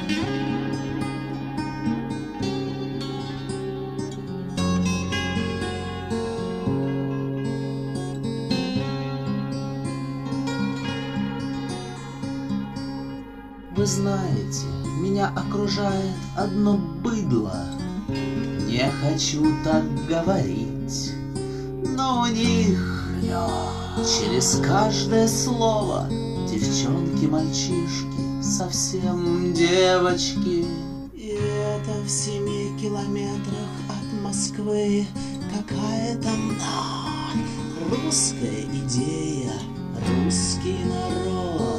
Вы знаете, меня окружает одно быдло. Не хочу так говорить, но у них через каждое слово девчонки, мальчишки, совсем девочки. И это в 7 километрах от Москвы какая-то русская идея, русский народ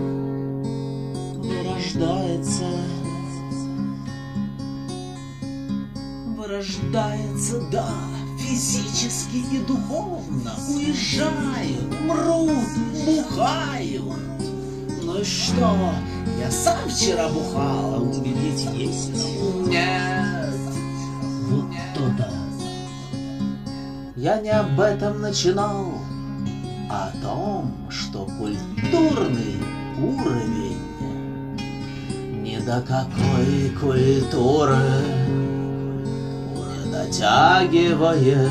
вырождается, да, физически и духовно. Уезжают, мрут, бухают. Ну и что? Я сам вчера бухал, а у тебя дети есть? Нет. Вот то-то. Я не об этом начинал, а о том, что культурный уровень ни до какой культуры не дотягивает.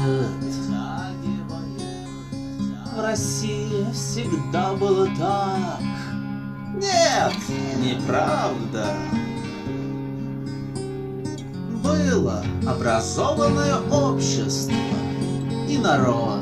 В России всегда было так. Нет, неправда. Было образованное общество и народ.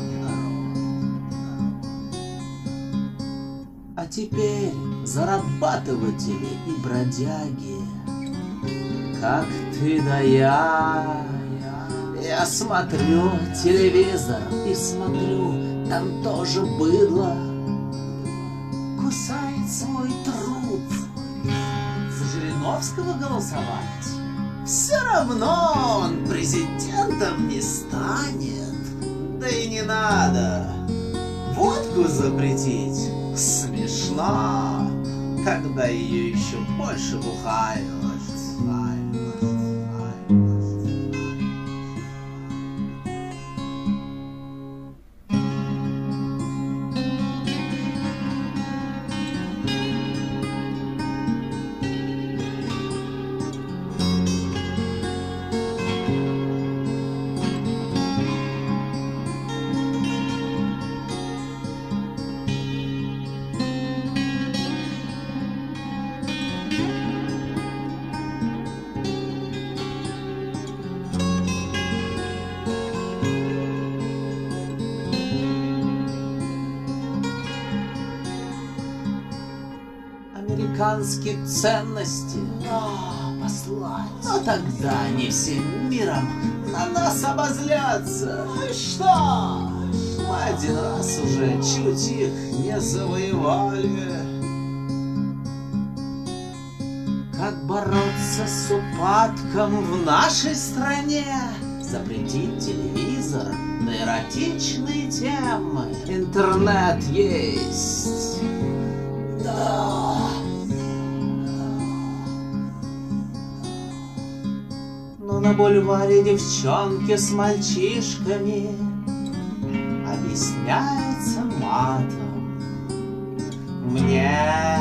А теперь зарабатыватели и бродяги, как ты да я. Я смотрю телевизор и смотрю, там тоже быдло кусает свой труп. За Жириновского голосовать? Все равно он президентом не станет. Да и не надо. Водку запретить смешно, когда ее еще больше бухают. Американские ценности послать. Но тогда они всем миром на нас обозлятся. Ну и что? Мы один раз уже чуть их не завоевали. Как бороться с упадком в нашей стране? Запретить телевизор на эротичные темы. Интернет есть. Да. Но на бульваре девчонки с мальчишками объясняется матом. Мне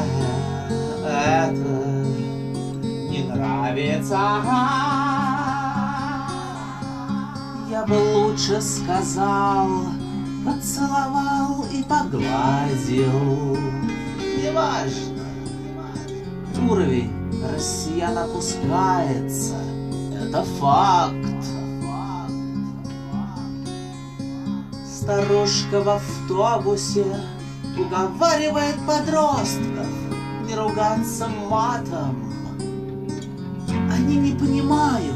это не нравится. Я бы лучше сказал, поцеловал и погладил. Неважно. Уровень россиян опускается. Это факт. Старушка в автобусе уговаривает подростков не ругаться матом. Они не понимают,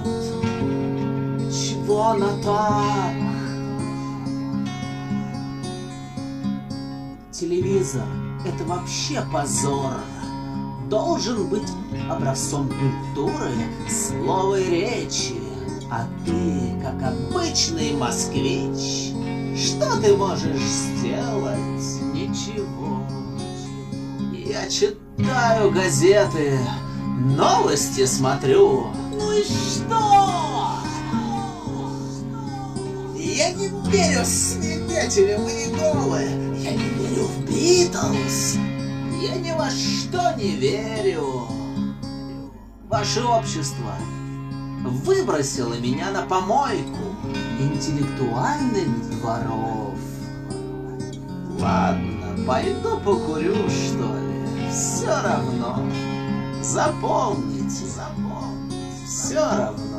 чего она так. Телевизор — это вообще позор. Должен быть образцом культуры, слова и речи. А ты, как обычный москвич, что ты можешь сделать? Ничего. Я читаю газеты, новости смотрю. Ну и что? Я не верю свидетелям Иеговы. Я не верю в Битлз. Я ни во что не верю. Ваше общество выбросило меня на помойку интеллектуальных дворов. Ладно, пойду покурю, что ли. Все равно. Запомните, все равно.